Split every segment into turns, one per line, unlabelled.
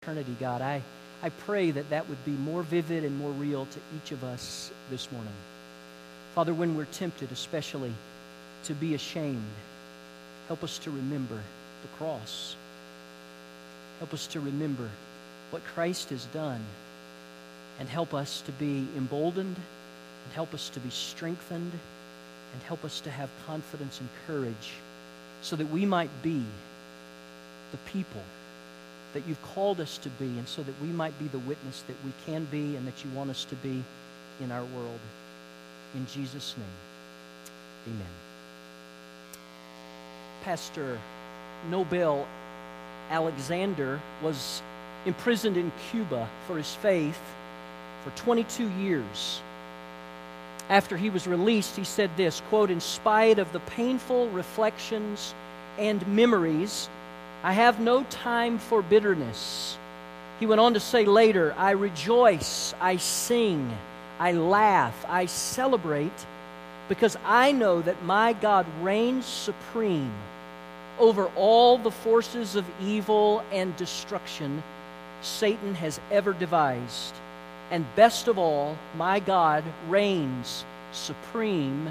eternity, God. I pray that that would be more vivid and more real to each of us this morning. Father, when we're tempted especially to be ashamed, help us to remember the cross. Help us to remember what Christ has done, and help us to be emboldened, and help us to be strengthened, and help us to have confidence and courage so that we might be the people that you've called us to be, and so that we might be the witness that we can be and that you want us to be in our world. In Jesus' name, amen. Pastor Nobel Alexander was imprisoned in Cuba for his faith for 22 years. After he was released, he said this, quote, "In spite of the painful reflections and memories, I have no time for bitterness." He went on to say later, "I rejoice, I sing, I laugh, I celebrate, because I know that my God reigns supreme over all the forces of evil and destruction Satan has ever devised. And best of all, my God reigns supreme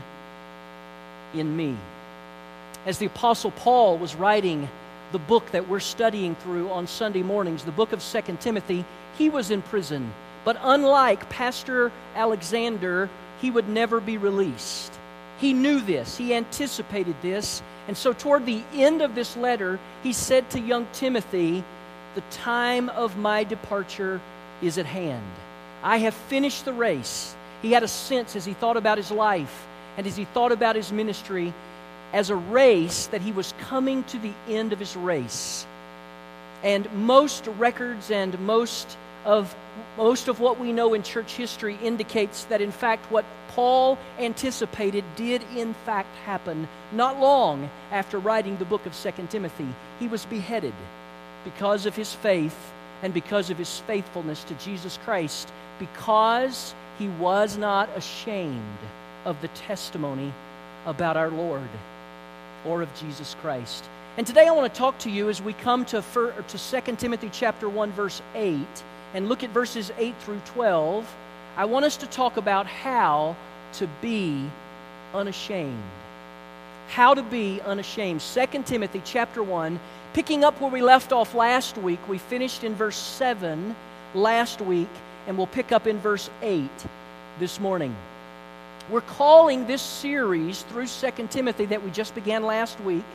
in me." As the Apostle Paul was writing the book that we're studying through on Sunday mornings, the book of 2 Timothy, he was in prison. But unlike Pastor Alexander, he would never be released. He knew this. He anticipated this. And so toward the end of this letter, he said to young Timothy, "The time of my departure is at hand. I have finished the race." He had a sense as he thought about his life and as he thought about his ministry as a race that he was coming to the end of his race. And most records and most of what we know in church history indicates that in fact what Paul anticipated did in fact happen. Not long after writing the book of 2 Timothy, he was beheaded because of his faith and because of his faithfulness to Jesus Christ, because he was not ashamed of the testimony about our Lord or of Jesus Christ. And today I want to talk to you as we come to 2 Timothy chapter 1, verse 8, and look at verses 8 through 12. I want us to talk about how to be unashamed. How to be unashamed. 2 Timothy chapter 1, picking up where we left off last week. We finished in verse 7 last week, and we'll pick up in verse 8 this morning. We're calling this series through 2 Timothy that we just began last week,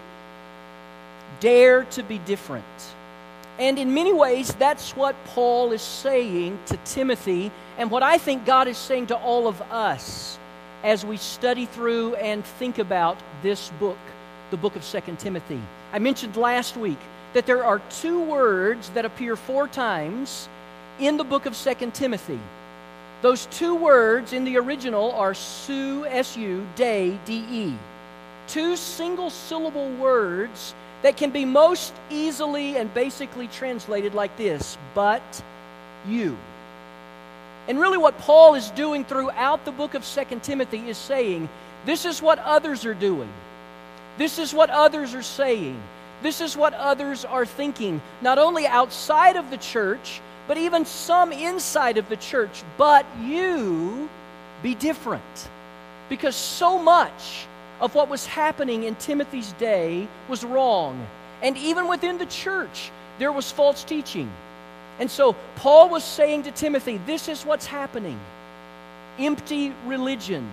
Dare to be Different. And in many ways, that's what Paul is saying to Timothy, and what I think God is saying to all of us as we study through and think about this book, the book of 2 Timothy. I mentioned last week that there are two words that appear 4 times in the book of 2 Timothy. Those two words in the original are su, S-U, de, D-E. 2 single-syllable words that can be most easily and basically translated like this, but you. And really what Paul is doing throughout the book of 2 Timothy is saying, this is what others are doing. This is what others are saying. This is what others are thinking, not only outside of the church, but even some inside of the church. But you be different. Because so much of what was happening in Timothy's day was wrong. And even within the church, there was false teaching. And so Paul was saying to Timothy, this is what's happening. Empty religion.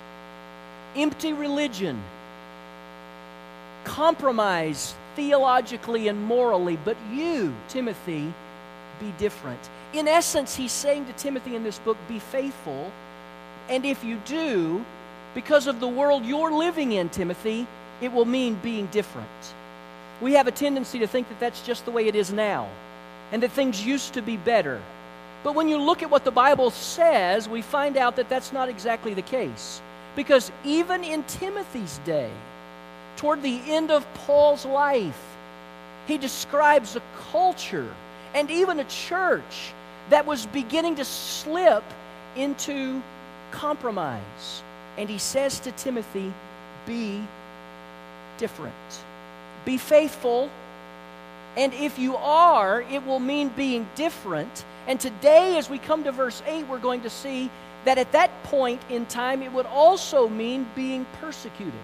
Empty religion. Compromise theologically and morally. But you, Timothy, be different. In essence, he's saying to Timothy in this book, be faithful. And if you do, because of the world you're living in, Timothy, it will mean being different. We have a tendency to think that that's just the way it is now, and that things used to be better. But when you look at what the Bible says, we find out that that's not exactly the case. Because even in Timothy's day, toward the end of Paul's life, he describes a culture and even a church that was beginning to slip into compromise. And he says to Timothy, be different. Be faithful, And if you are, it will mean being different. And today, as we come to verse 8, we're going to see that at that point in time, it would also mean being persecuted.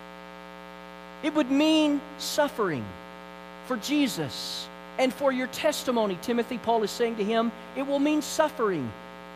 It would mean suffering for Jesus and for your testimony. Timothy, Paul is saying to him, it will mean suffering.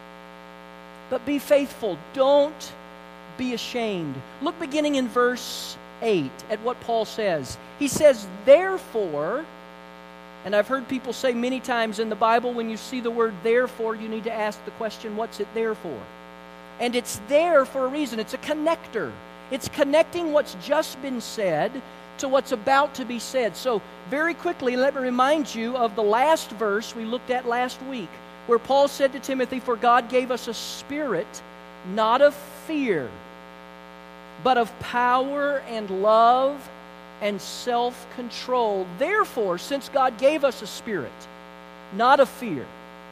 But be faithful. Don't be ashamed. Look beginning in verse 8 at what Paul says. He says, therefore, and I've heard people say many times in the Bible, when you see the word therefore, you need to ask the question, what's it there for? And it's there for a reason. It's a connector. It's connecting what's just been said to what's about to be said. So very quickly, let me remind you of the last verse we looked at last week, where Paul said to Timothy, for God gave us a spirit, not of fear, but of power and love and self-control. Therefore, since God gave us a spirit, not of fear,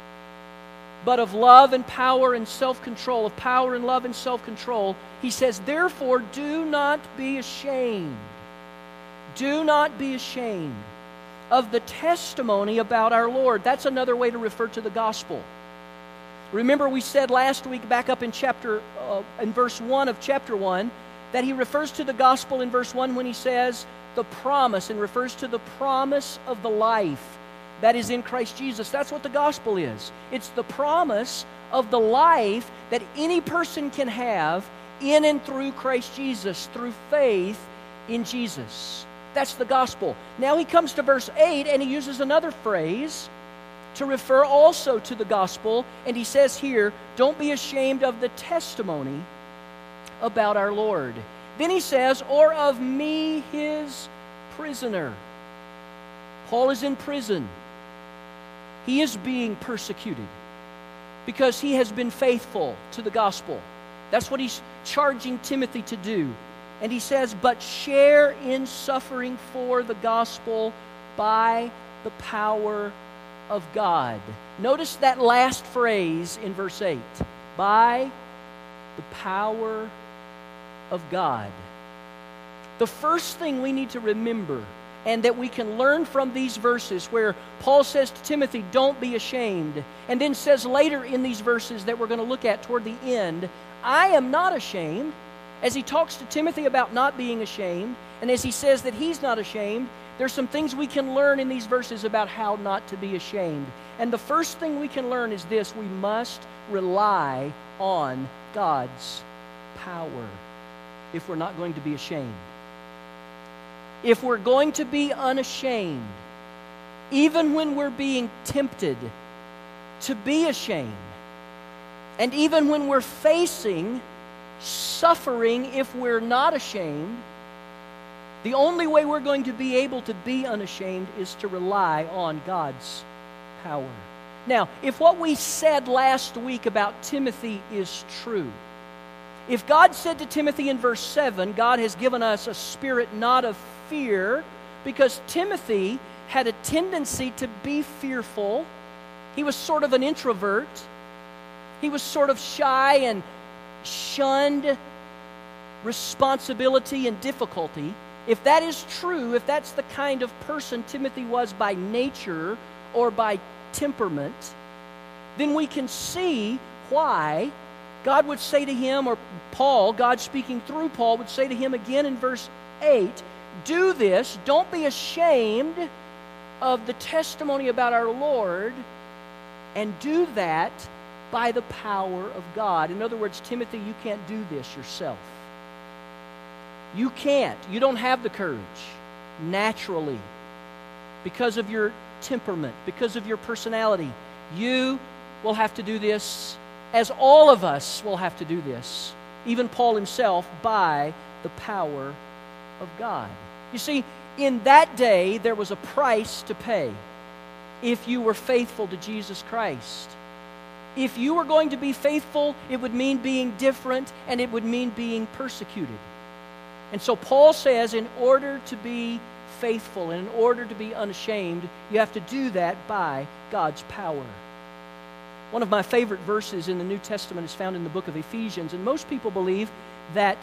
but of love and power and self-control, of power and love and self-control, he says, therefore, do not be ashamed. Do not be ashamed of the testimony about our Lord. That's another way to refer to the gospel. Remember, we said last week, back up in verse 1 of chapter 1, that he refers to the gospel in verse 1 when he says the promise, and refers to the promise of the life that is in Christ Jesus. That's what the gospel is. It's the promise of the life that any person can have in and through Christ Jesus, through faith in Jesus. That's the gospel. Now he comes to verse 8 and he uses another phrase to refer also to the gospel, and he says here, don't be ashamed of the testimony about our Lord. Then he says, or of me, his prisoner. Paul is in prison. He is being persecuted because he has been faithful to the gospel. That's what he's charging Timothy to do. And he says, but share in suffering for the gospel by the power of God. Notice that last phrase in verse 8. By the power of God. The first thing we need to remember, and that we can learn from these verses where Paul says to Timothy, don't be ashamed, and then says later in these verses that we're going to look at toward the end, I am not ashamed, as he talks to Timothy about not being ashamed, and as he says that he's not ashamed, there's some things we can learn in these verses about how not to be ashamed. And the first thing we can learn is this: we must rely on God's power if we're not going to be ashamed. If we're going to be unashamed, even when we're being tempted to be ashamed, and even when we're facing suffering if we're not ashamed, the only way we're going to be able to be unashamed is to rely on God's power. Now, if what we said last week about Timothy is true, if God said to Timothy in verse 7, God has given us a spirit not of fear, because Timothy had a tendency to be fearful. He was sort of an introvert. He was sort of shy and shunned responsibility and difficulty. If that is true, if that's the kind of person Timothy was by nature or by temperament, then we can see why God would say to him, or Paul, God speaking through Paul, would say to him again in verse 8, do this, don't be ashamed of the testimony about our Lord, and do that by the power of God. In other words, Timothy, you can't do this yourself. You can't. You don't have the courage naturally because of your temperament, because of your personality. You will have to do this, as all of us will have to do this, even Paul himself, by the power of God. You see, in that day, there was a price to pay if you were faithful to Jesus Christ. If you were going to be faithful, it would mean being different, and it would mean being persecuted. And so Paul says, in order to be faithful and in order to be unashamed, you have to do that by God's power. One of my favorite verses in the New Testament is found in the book of Ephesians, and most people believe that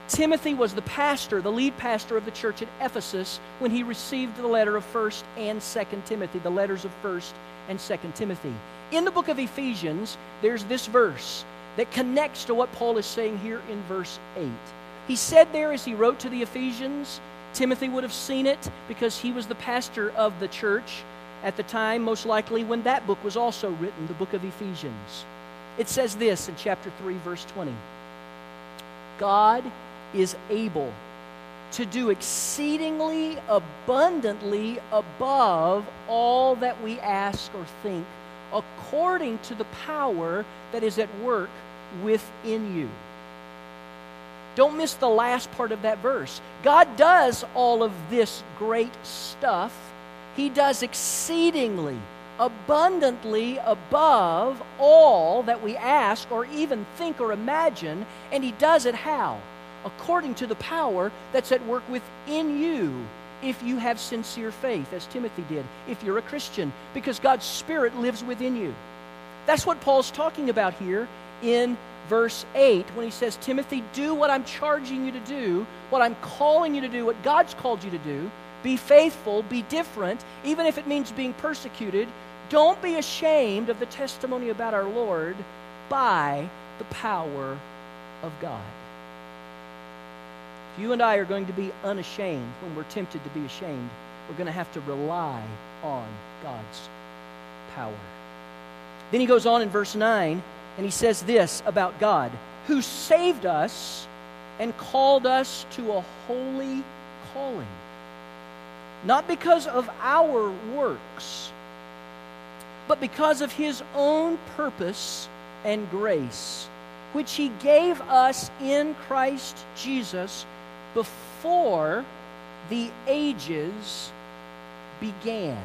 Timothy was the pastor, the lead pastor of the church at Ephesus when he received the letter of 1st and 2nd Timothy, the letters of 1st and 2nd Timothy. In the book of Ephesians, there's this verse that connects to what Paul is saying here in verse 8. He said there as he wrote to the Ephesians, Timothy would have seen it because he was the pastor of the church at the time, most likely when that book was also written, the book of Ephesians. It says this in chapter 3, verse 20. God is able to do exceedingly abundantly above all that we ask or think, according to the power that is at work within you. Don't miss the last part of that verse. God does all of this great stuff. He does exceedingly, abundantly above all that we ask or even think or imagine, and He does it how? According to the power that's at work within you, if you have sincere faith, as Timothy did, if you're a Christian, because God's Spirit lives within you. That's what Paul's talking about here in verse 8 when he says, Timothy, do what I'm charging you to do, what I'm calling you to do, what God's called you to do. Be faithful, be different, even if it means being persecuted. Don't be ashamed of the testimony about our Lord by the power of God. If you and I are going to be unashamed when we're tempted to be ashamed, we're going to have to rely on God's power. Then he goes on in verse 9, and he says this about God, who saved us and called us to a holy calling, not because of our works, but because of His own purpose and grace, which He gave us in Christ Jesus before the ages began.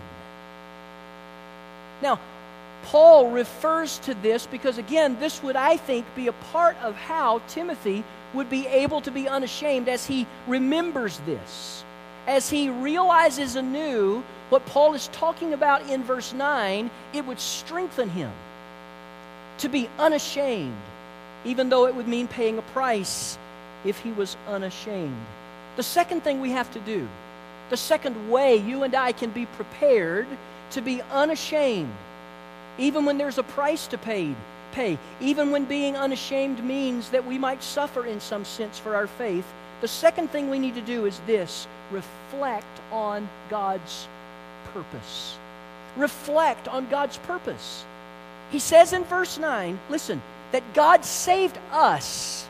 Now, Paul refers to this because, again, this would, I think, be a part of how Timothy would be able to be unashamed as he remembers this, as he realizes anew what Paul is talking about in verse 9. It would strengthen him to be unashamed, even though it would mean paying a price if he was unashamed. The second thing we have to do, the second way you and I can be prepared to be unashamed, even when there's a price to pay, even when being unashamed means that we might suffer in some sense for our faith, the second thing we need to do is this: reflect on God's purpose. Reflect on God's purpose. He says in verse 9, listen, that God saved us.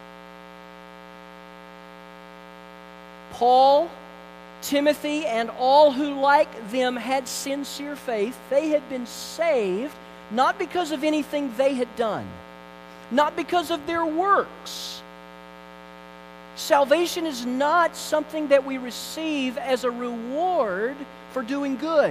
Paul, Timothy, and all who like them had sincere faith. They had been saved not because of anything they had done, not because of their works. Salvation is not something that we receive as a reward for doing good.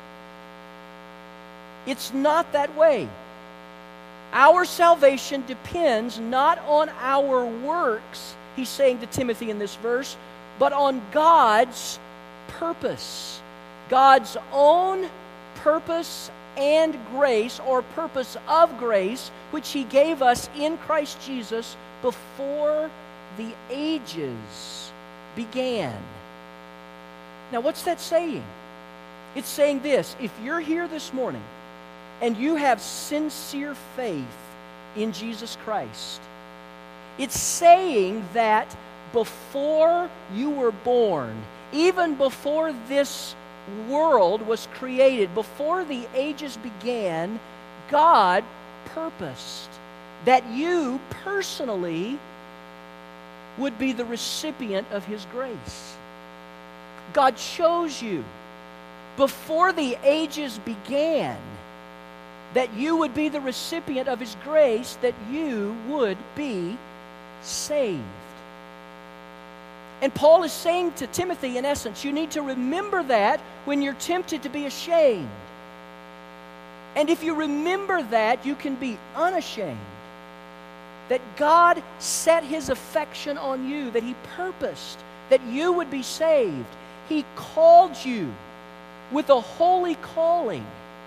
It's not that way. Our salvation depends not on our works, he's saying to Timothy in this verse, but on God's purpose. God's own purpose and grace, or purpose of grace, which He gave us in Christ Jesus before the ages began. Now, what's that saying? It's saying this: if you're here this morning and you have sincere faith in Jesus Christ, it's saying that before you were born, even before this world was created, before the ages began, God purposed that you personally would be the recipient of His grace. God chose you before the ages began that you would be the recipient of His grace, that you would be saved. And Paul is saying to Timothy, in essence, you need to remember that when you're tempted to be ashamed. And if you remember that, you can be unashamed. That God set His affection on you, that He purposed that you would be saved. He called you with a holy calling.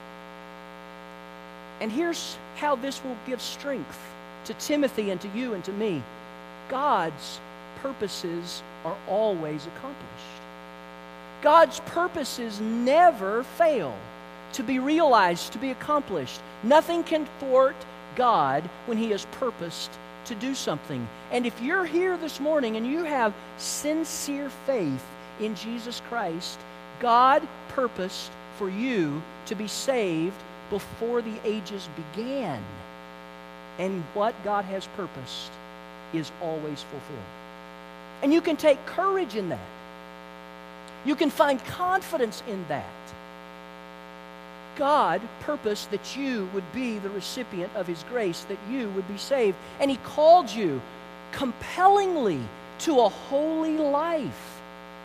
And here's how this will give strength to Timothy and to you and to me. God's purposes are always accomplished. God's purposes never fail to be realized, to be accomplished. Nothing can thwart God when He has purposed to do something. And if you're here this morning and you have sincere faith in Jesus Christ, God purposed for you to be saved before the ages began. And what God has purposed is always fulfilled. And you can take courage in that. You can find confidence in that. God purposed that you would be the recipient of His grace, that you would be saved. And He called you compellingly to a holy life.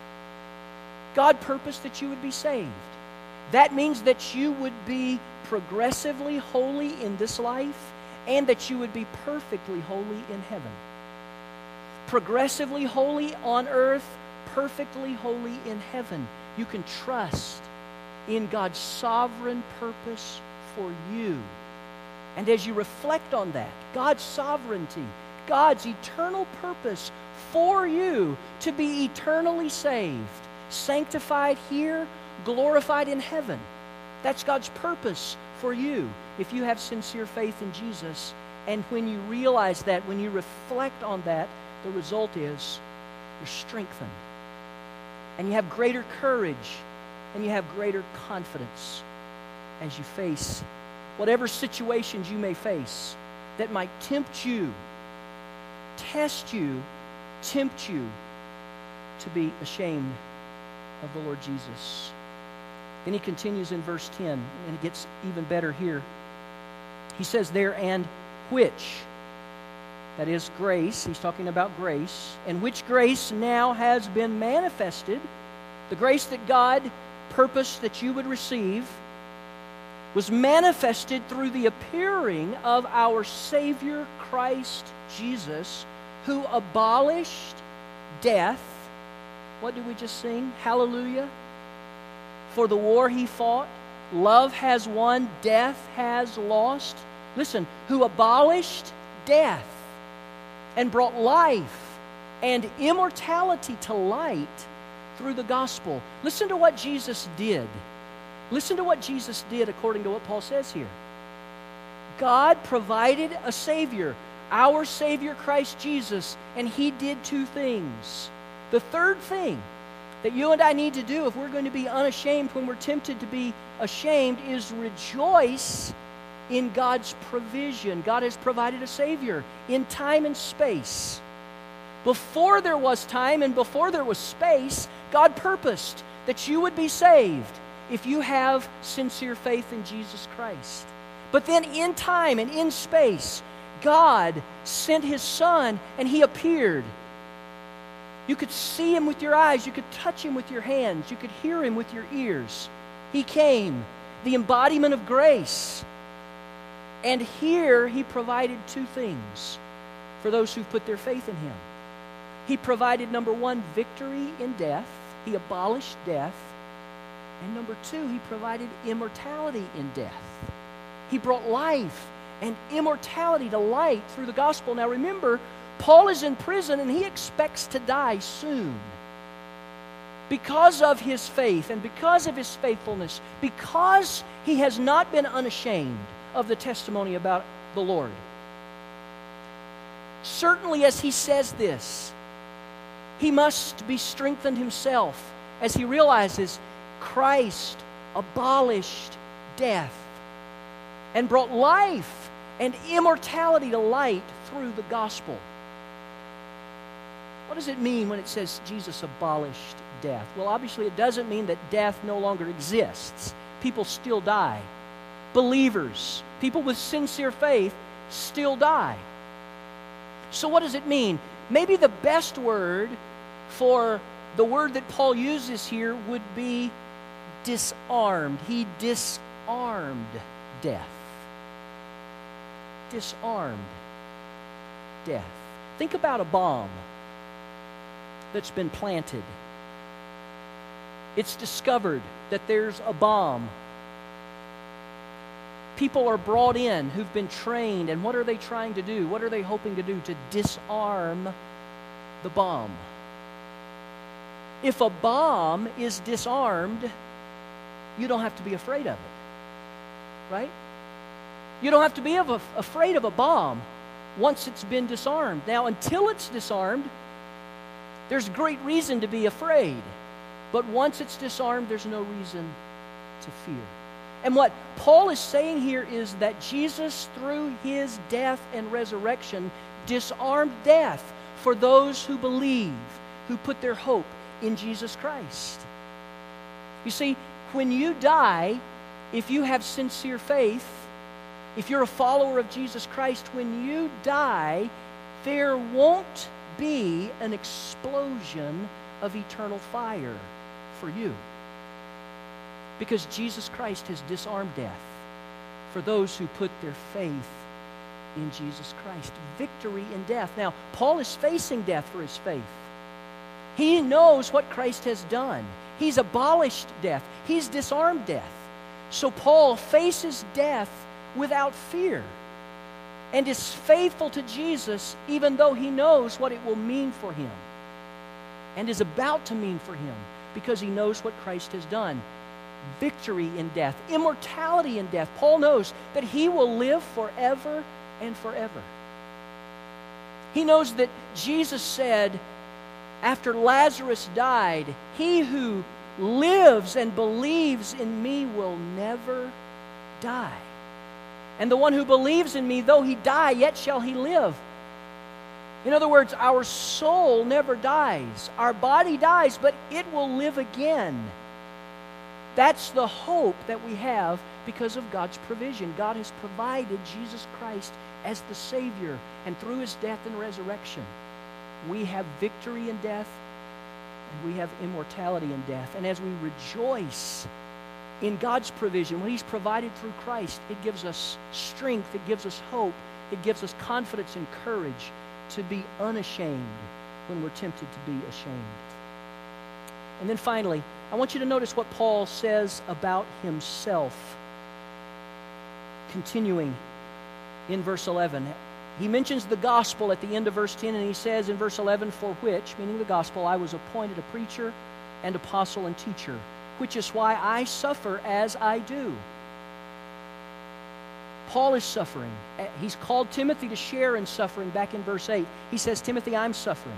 God purposed that you would be saved. That means that you would be progressively holy in this life and that you would be perfectly holy in heaven. Progressively holy on earth, perfectly holy in heaven. You can trust in God's sovereign purpose for you. And as you reflect on that, God's sovereignty, God's eternal purpose for you to be eternally saved, sanctified here, glorified in heaven. That's God's purpose for you if you have sincere faith in Jesus. And when you realize that, when you reflect on that, the result is you're strengthened. And you have greater courage and you have greater confidence as you face whatever situations you may face that might tempt you, test you, tempt you to be ashamed of the Lord Jesus. Then he continues in verse 10, and it gets even better here. He says there, and which, that is grace, he's talking about grace, and which grace now has been manifested, the grace that God purposed that you would receive, was manifested through the appearing of our Savior Christ Jesus, who abolished death. What did we just sing? Hallelujah. For the war He fought, love has won, death has lost. Listen, who abolished death and brought life and immortality to light through the gospel. Listen to what Jesus did. Listen to what Jesus did according to what Paul says here. God provided a Savior, our Savior Christ Jesus, and He did two things. The third thing that you and I need to do if we're going to be unashamed when we're tempted to be ashamed is rejoice in God's provision. God has provided a Savior in time and space. Before there was time and before there was space, God purposed that you would be saved if you have sincere faith in Jesus Christ. But then in time and in space, God sent His Son and He appeared. You could see Him with your eyes. You could touch Him with your hands. You could hear Him with your ears. He came, the embodiment of grace. And here He provided two things for those who put their faith in Him. He provided, number one, victory in death. He abolished death. And number two, He provided immortality in death. He brought life and immortality to light through the gospel. Now remember, Paul is in prison and he expects to die soon. Because of his faith and because of his faithfulness, because he has not been unashamed of the testimony about the Lord. Certainly as he says this, he must be strengthened himself as he realizes Christ abolished death and brought life and immortality to light through the gospel. What does it mean when it says Jesus abolished death? Well, obviously it doesn't mean that death no longer exists. People still die. Believers, people with sincere faith, still die. So what does it mean? Maybe the best word for the word that Paul uses here would be disarmed. He disarmed death. Disarmed death. Think about a bomb that's been planted. It's discovered that there's a bomb. People are brought in who've been trained, and what are they trying to do? What are they hoping to do? To disarm the bomb. If a bomb is disarmed, you don't have to be afraid of it, right? You don't have to be afraid of a bomb once it's been disarmed. Now, until it's disarmed, there's great reason to be afraid. But once it's disarmed, there's no reason to fear. And what Paul is saying here is that Jesus, through his death and resurrection, disarmed death for those who believe, who put their hope in Jesus Christ. You see, when you die, if you have sincere faith, if you're a follower of Jesus Christ, when you die, there won't be an explosion of eternal fire for you. Because Jesus Christ has disarmed death for those who put their faith in Jesus Christ. Victory in death. Now, Paul is facing death for his faith. He knows what Christ has done. He's abolished death. He's disarmed death. So Paul faces death without fear and is faithful to Jesus even though he knows what it will mean for him and is about to mean for him because he knows what Christ has done. Victory in death, immortality in death. Paul knows that he will live forever and forever. He knows that Jesus said, after Lazarus died, he who lives and believes in me will never die. And the one who believes in me, though he die, yet shall he live. In other words, our soul never dies. Our body dies, but it will live again. That's the hope that we have because of God's provision. God has provided Jesus Christ as the Savior, and through his death and resurrection, we have victory in death, and we have immortality in death. And as we rejoice in God's provision, what he's provided through Christ, it gives us strength, it gives us hope, it gives us confidence and courage to be unashamed when we're tempted to be ashamed. And then finally, I want you to notice what Paul says about himself. Continuing in verse 11. He mentions the gospel at the end of verse 10, and he says in verse 11, for which, meaning the gospel, I was appointed a preacher and apostle and teacher, which is why I suffer as I do. Paul is suffering. He's called Timothy to share in suffering back in verse 8. He says, Timothy, I'm suffering.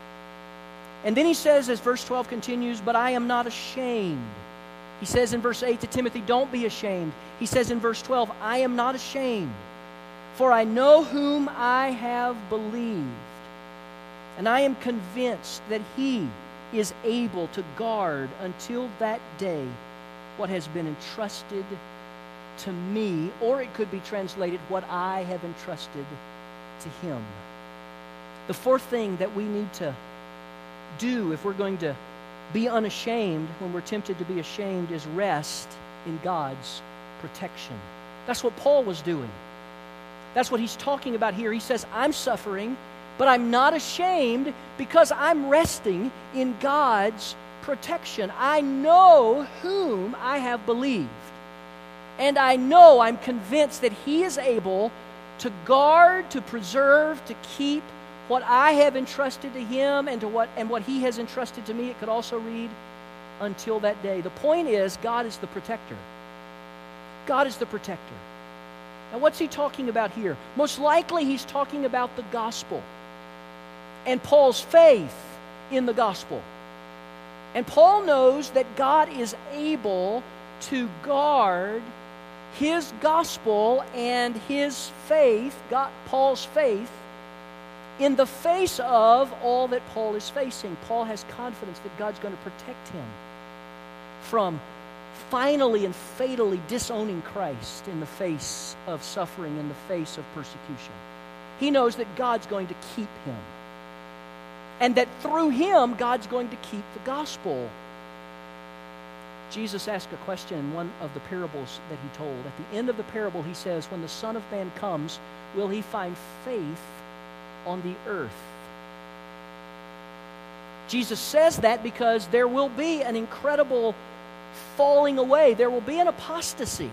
And then he says, as verse 12 continues, but I am not ashamed. He says in verse 8 to Timothy, don't be ashamed. He says in verse 12, I am not ashamed, for I know whom I have believed, and I am convinced that he is able to guard until that day what has been entrusted to me, or it could be translated, what I have entrusted to him. The fourth thing that we need to do if we're going to be unashamed when we're tempted to be ashamed is rest in God's protection. That's what Paul was doing. That's what he's talking about here. He says, I'm suffering, but I'm not ashamed because I'm resting in God's protection. I know whom I have believed. And I know, I'm convinced that he is able to guard, to preserve, to keep what I have entrusted to him and what he has entrusted to me. It could also read, until that day. The point is, God is the protector. God is the protector. Now, what's he talking about here? Most likely, he's talking about the gospel and Paul's faith in the gospel. And Paul knows that God is able to guard his gospel and his faith, Paul's faith, in the face of all that Paul is facing. Paul has confidence that God's going to protect him from finally and fatally disowning Christ in the face of suffering, in the face of persecution. He knows that God's going to keep him, and that through him, God's going to keep the gospel. Jesus asked a question in one of the parables that he told. At the end of the parable, he says, when the Son of Man comes, will he find faith on the earth? Jesus says that because there will be an incredible falling away. There will be an apostasy.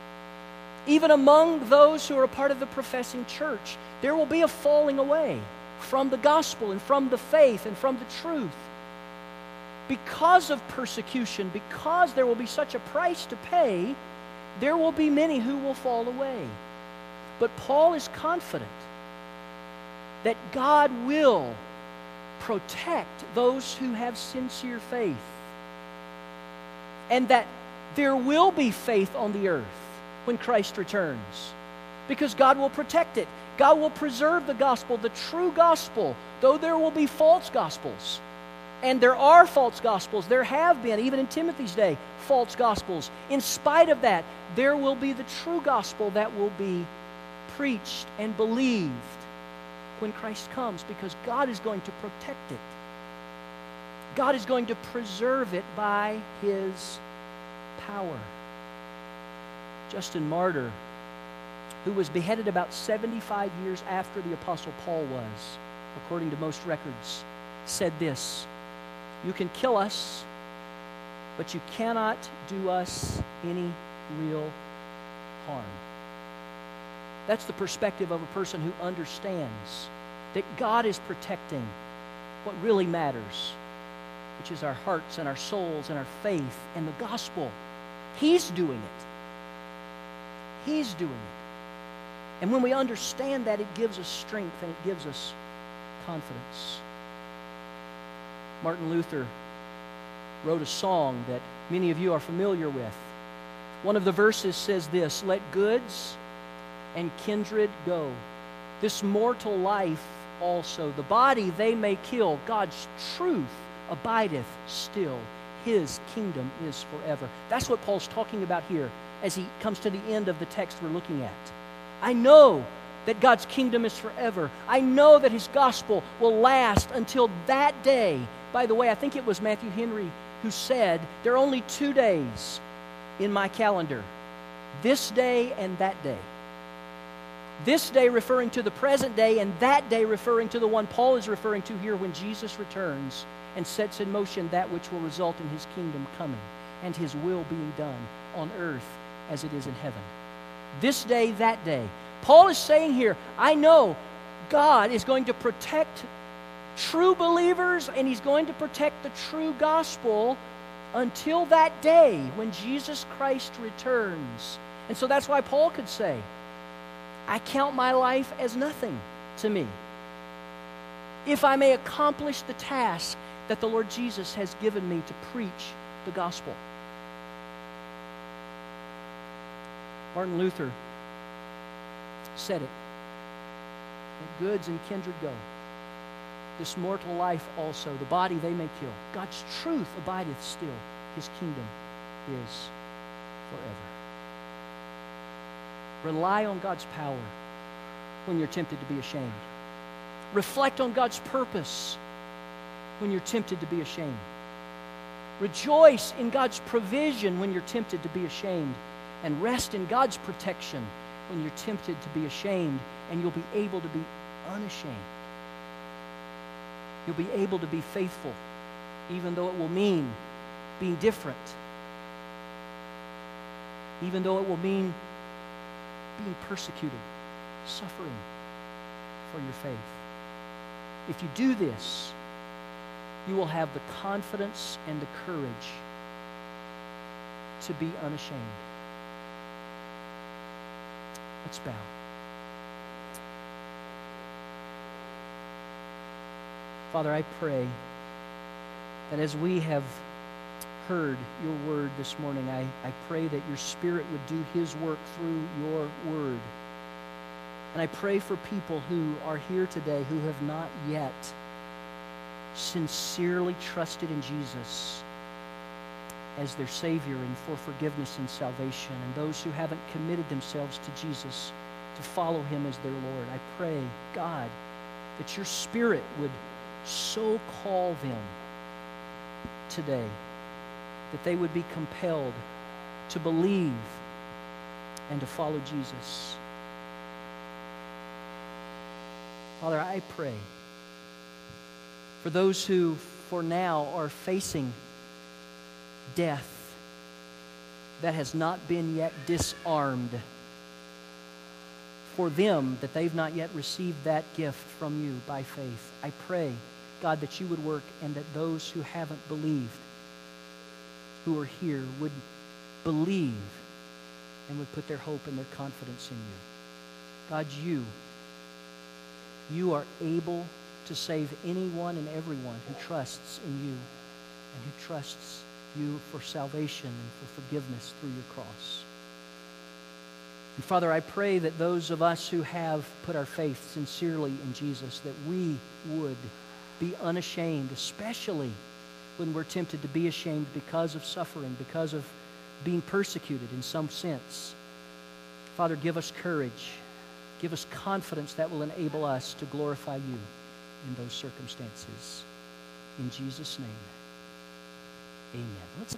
Even among those who are a part of the professing church, there will be a falling away. from the gospel and from the faith and from the truth. Because of persecution, because there will be such a price to pay, there will be many who will fall away. But Paul is confident that God will protect those who have sincere faith, and that there will be faith on the earth when Christ returns, because God will protect it. God will preserve the gospel, the true gospel, though there will be false gospels. And there are false gospels. There have been, even in Timothy's day, false gospels. In spite of that, there will be the true gospel that will be preached and believed when Christ comes, because God is going to protect it. God is going to preserve it by His power. Justin Martyr, who was beheaded about 75 years after the Apostle Paul was, according to most records, said this: "You can kill us, but you cannot do us any real harm." That's the perspective of a person who understands that God is protecting what really matters, which is our hearts and our souls and our faith and the gospel. He's doing it. He's doing it. And when we understand that, it gives us strength and it gives us confidence. Martin Luther wrote a song that many of you are familiar with. One of the verses says this: "Let goods and kindred go, this mortal life also. The body they may kill, God's truth abideth still. His kingdom is forever." That's what Paul's talking about here as he comes to the end of the text we're looking at. I know that God's kingdom is forever. I know that His gospel will last until that day. By the way, I think it was Matthew Henry who said, there are only 2 days in my calendar, this day and that day. This day referring to the present day, and that day referring to the one Paul is referring to here when Jesus returns and sets in motion that which will result in His kingdom coming and His will being done on earth as it is in heaven. This day, that day. Paul is saying here, I know God is going to protect true believers, and He's going to protect the true gospel until that day when Jesus Christ returns. And so that's why Paul could say, I count my life as nothing to me, if I may accomplish the task that the Lord Jesus has given me to preach the gospel. Martin Luther said it: "Let goods and kindred go, this mortal life also, the body they may kill. God's truth abideth still, His kingdom is forever." Rely on God's power when you're tempted to be ashamed. Reflect on God's purpose when you're tempted to be ashamed. Rejoice in God's provision when you're tempted to be ashamed. And rest in God's protection when you're tempted to be ashamed, and you'll be able to be unashamed. You'll be able to be faithful, even though it will mean being different, even though it will mean being persecuted, suffering for your faith. If you do this, you will have the confidence and the courage to be unashamed. Let's bow. Father, I pray that as we have heard your word this morning, I pray that your Spirit would do His work through your word. And I pray for people who are here today who have not yet sincerely trusted in Jesus as their Savior and for forgiveness and salvation, and those who haven't committed themselves to Jesus to follow Him as their Lord. I pray, God, that your Spirit would so call them today that they would be compelled to believe and to follow Jesus. Father, I pray for those who for now are facing death that has not been yet disarmed. for them that they've not yet received that gift from you by faith. I pray, God, that you would work and that those who haven't believed, who are here, would believe and would put their hope and their confidence in you. God, you are able to save anyone and everyone who trusts in you and who trusts you for salvation and for forgiveness through your cross. And Father, I pray that those of us who have put our faith sincerely in Jesus, that we would be unashamed, especially when we're tempted to be ashamed because of suffering, because of being persecuted in some sense. Father, give us courage. Give us confidence that will enable us to glorify you in those circumstances. In Jesus' name, amen. Let's